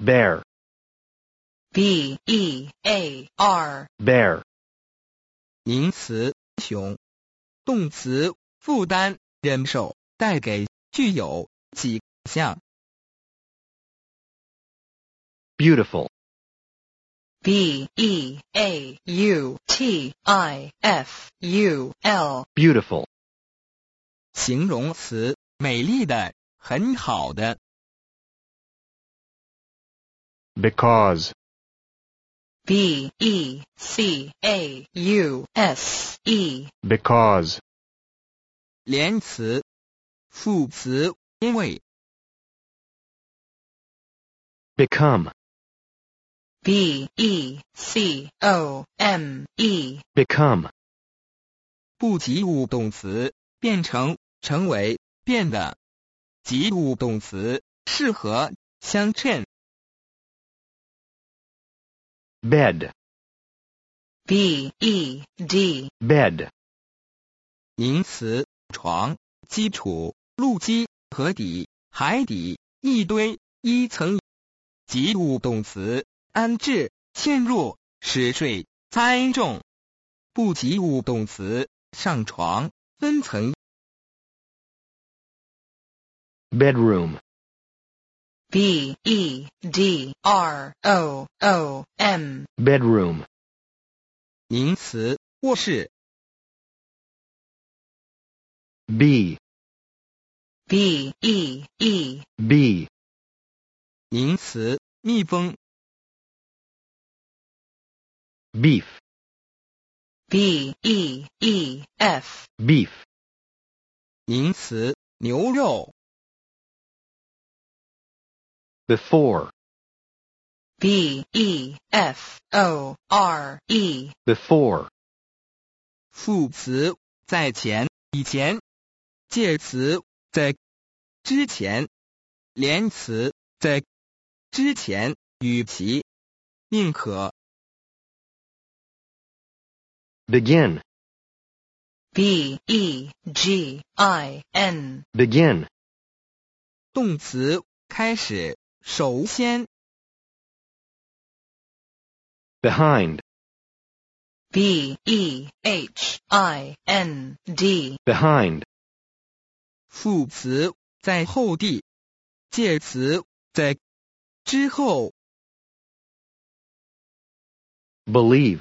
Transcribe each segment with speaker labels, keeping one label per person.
Speaker 1: bear,
Speaker 2: B-E-A-R,
Speaker 1: bear,
Speaker 3: 名词雄，动词负担、忍受，带给，具有，几项。
Speaker 1: beautiful,
Speaker 2: B-E-A-U-T-I-F-U-L,
Speaker 1: beautiful,
Speaker 3: 形容词美丽的，很好的。
Speaker 1: because,
Speaker 2: B-E-C-A-U-S-E,
Speaker 1: because,
Speaker 3: 连词副词因为。
Speaker 1: become,
Speaker 2: B-E-C-O-M-E,
Speaker 1: become,
Speaker 3: 不及物动词变成，成为，变的。及物动词适合，相称。
Speaker 1: bed,
Speaker 2: B-E-D,
Speaker 1: bed,
Speaker 3: 名词床、基础、路基、河底、海底、一堆、一层。及物动词安置、嵌入、使睡、栽种。不及物动词上床、分层。
Speaker 1: bedroom,
Speaker 2: B-E-D-R-O-O-M,
Speaker 1: bedroom,
Speaker 3: 名词卧室。
Speaker 1: bee,
Speaker 2: B-E-E,
Speaker 1: bee,
Speaker 3: 名词蜜蜂。
Speaker 1: beef,
Speaker 2: B-E-E-F,
Speaker 1: beef,
Speaker 3: 名词牛肉。
Speaker 1: before,
Speaker 2: B-E-F-O-R-E,
Speaker 1: before,
Speaker 3: 副词在前、以前。介词在之前。连词在之前，与其，宁可。
Speaker 1: begin,
Speaker 2: B-E-G-I-N,
Speaker 1: begin,
Speaker 3: 动词开始，首先。
Speaker 1: behind,
Speaker 2: B-E-H-I-N-D,
Speaker 1: behind,
Speaker 3: 副词在后地。介词在之后。
Speaker 1: believe,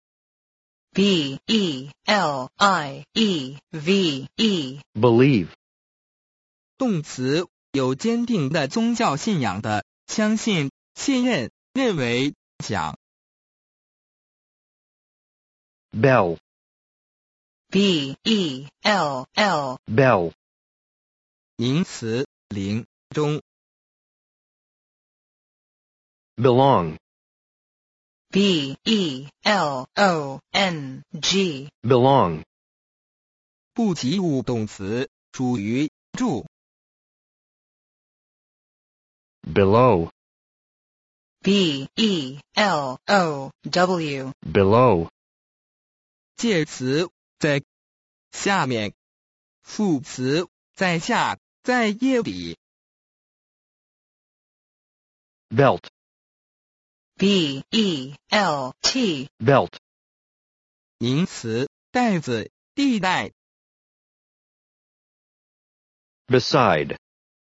Speaker 2: B-E-L-I-E-V-E,
Speaker 1: believe,
Speaker 3: 动词有坚定的宗教信仰的，相信、信任、认为、想。
Speaker 1: bell,
Speaker 2: B-E-L-L,
Speaker 1: bell,
Speaker 3: 名词铃、钟。
Speaker 1: belong,
Speaker 2: B-E-L-O-N-G,
Speaker 1: belong,
Speaker 3: 不及物动词属于住。
Speaker 1: below,
Speaker 2: B-E-L-O-W,
Speaker 1: below,
Speaker 3: 介词在下面。副词在下，在腋底。
Speaker 1: belt,
Speaker 2: B-E-L-T,
Speaker 1: belt,
Speaker 3: 名词带子、地带。
Speaker 1: beside,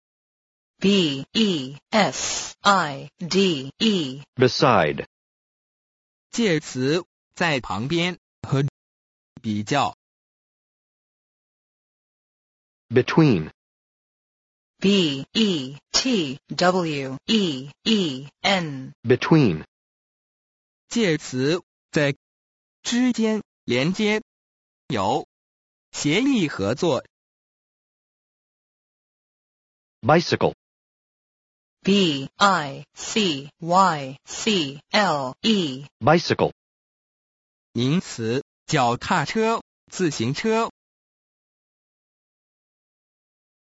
Speaker 2: B-E-S-I-D-E,
Speaker 1: beside,
Speaker 3: 介词在旁边，和比较。
Speaker 1: between,
Speaker 2: B-E-T-W-E-E-N,
Speaker 1: between,
Speaker 3: 介词在之间，连接，有，协力合作。
Speaker 1: bicycle,
Speaker 2: B-I-C-Y-C-L-E,
Speaker 1: bicycle,
Speaker 3: 名词脚踏车、自行车。